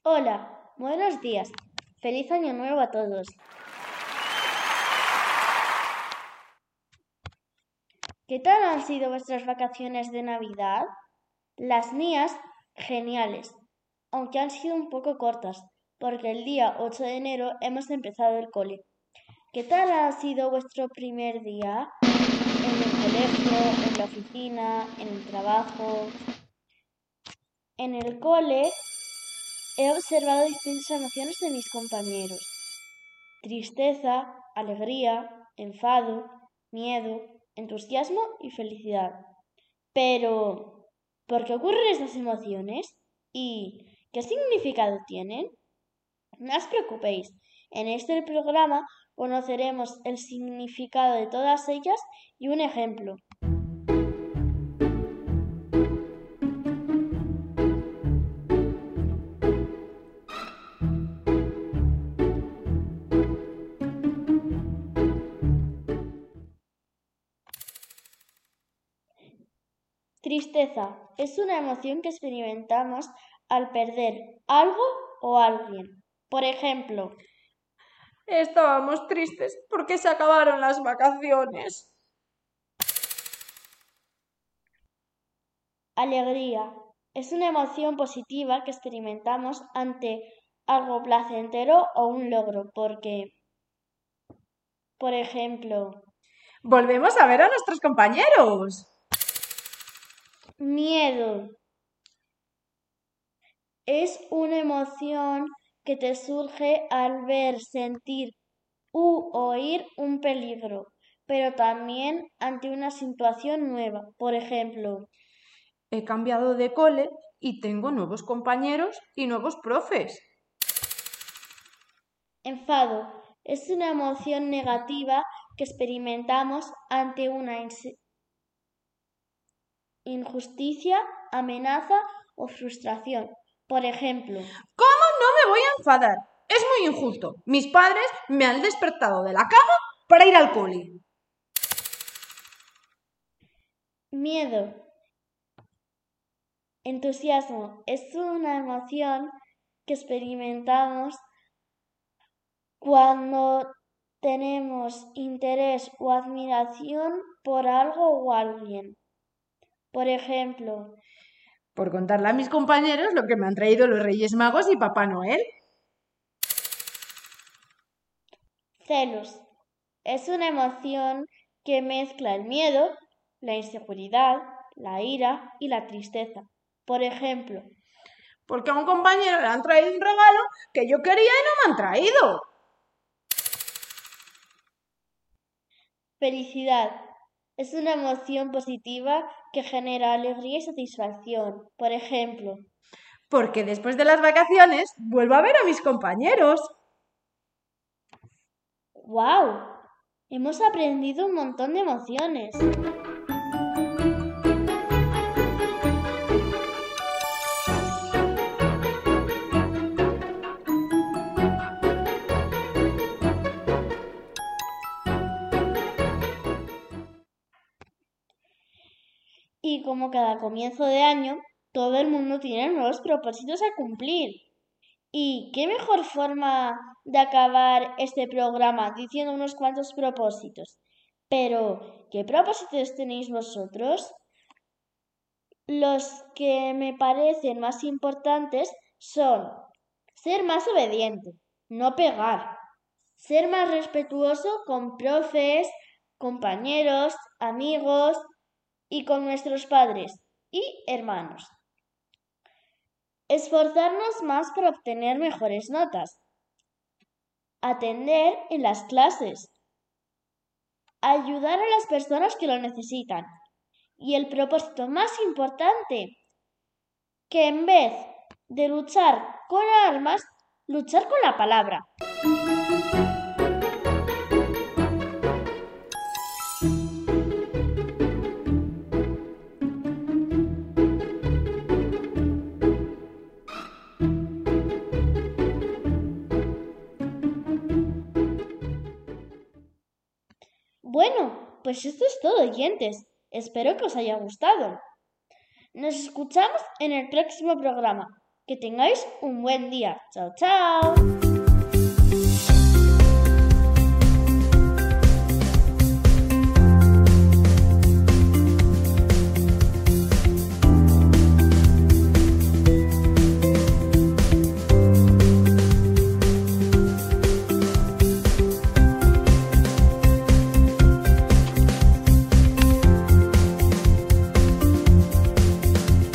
Hola, buenos días. Feliz año nuevo a todos. ¿Qué tal han sido vuestras vacaciones de Navidad? Las mías, geniales, aunque han sido un poco cortas, porque el día 8 de enero hemos empezado el cole. ¿Qué tal ha sido vuestro primer día? ¿En el colegio, en la oficina, en el trabajo? En el cole he observado distintas emociones de mis compañeros. Tristeza, alegría, enfado, miedo, entusiasmo y felicidad. Pero, ¿por qué ocurren estas emociones? ¿Y qué significado tienen? No os preocupéis, en este programa conoceremos el significado de todas ellas y un ejemplo. Tristeza es una emoción que experimentamos al perder algo o alguien. Por ejemplo, Estábamos tristes porque se acabaron las vacaciones. alegría es una emoción positiva que experimentamos ante algo placentero o un logro, porque, por ejemplo, Volvemos a ver a nuestros compañeros. miedo es una emoción que te surge al ver, sentir u oír un peligro, pero también ante una situación nueva. Por ejemplo, He cambiado de cole y tengo nuevos compañeros y nuevos profes. enfado es una emoción negativa que experimentamos ante una injusticia, amenaza o frustración. Por ejemplo, ¿Cómo no me voy a enfadar? Es muy injusto. Mis padres me han despertado de la cama para ir al cole. miedo. Entusiasmo es una emoción que experimentamos cuando tenemos interés o admiración por algo o alguien. Por ejemplo, Por contarle a mis compañeros lo que me han traído los Reyes Magos y Papá Noel. celos. Es una emoción que mezcla el miedo, la inseguridad, la ira y la tristeza. Por ejemplo, Porque a un compañero le han traído un regalo que yo quería y no me han traído. felicidad. Es una emoción positiva que genera alegría y satisfacción. Por ejemplo, Porque después de las vacaciones vuelvo a ver a mis compañeros. ¡wow! Hemos aprendido un montón de emociones. Y como cada comienzo de año, todo el mundo tiene nuevos propósitos a cumplir. ¿Y qué mejor forma de acabar este programa diciendo unos cuantos propósitos? Pero, ¿qué propósitos tenéis vosotros? Los que me parecen más importantes son ser más obediente, no pegar, ser más respetuoso con profes, compañeros, amigos y con nuestros padres y hermanos. Esforzarnos más para obtener mejores notas. Atender en las clases. Ayudar a las personas que lo necesitan. Y el propósito más importante, que en vez de luchar con armas, luchar con la palabra. Bueno, pues esto es todo, oyentes. Espero que os haya gustado. Nos escuchamos en el próximo programa. Que tengáis un buen día. Chao, chao.